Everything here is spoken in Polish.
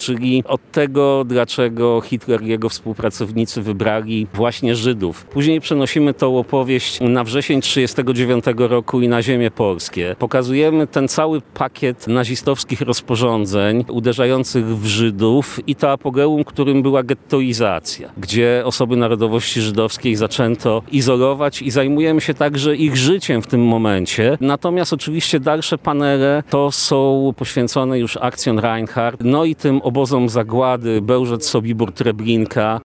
czyli od tego, dlaczego Hitler i jego współpracownicy wybrali właśnie Żydów. Później przenosimy tą opowieść na wrzesień 1939 roku i na ziemię polskie. Pokazujemy ten cały pakiet nazistowskich rozporządzeń uderzających w Żydów i to apogeum, którym była gettoizacja, gdzie osoby narodowości żydowskiej zaczęto izolować i zajmujemy się także ich życiem w tym momencie. Natomiast oczywiście dalsze panele to są poświęcone już akcjon Reinhardt, no i tym obozom zagłady Bełżec, Sobibór, Treblinka.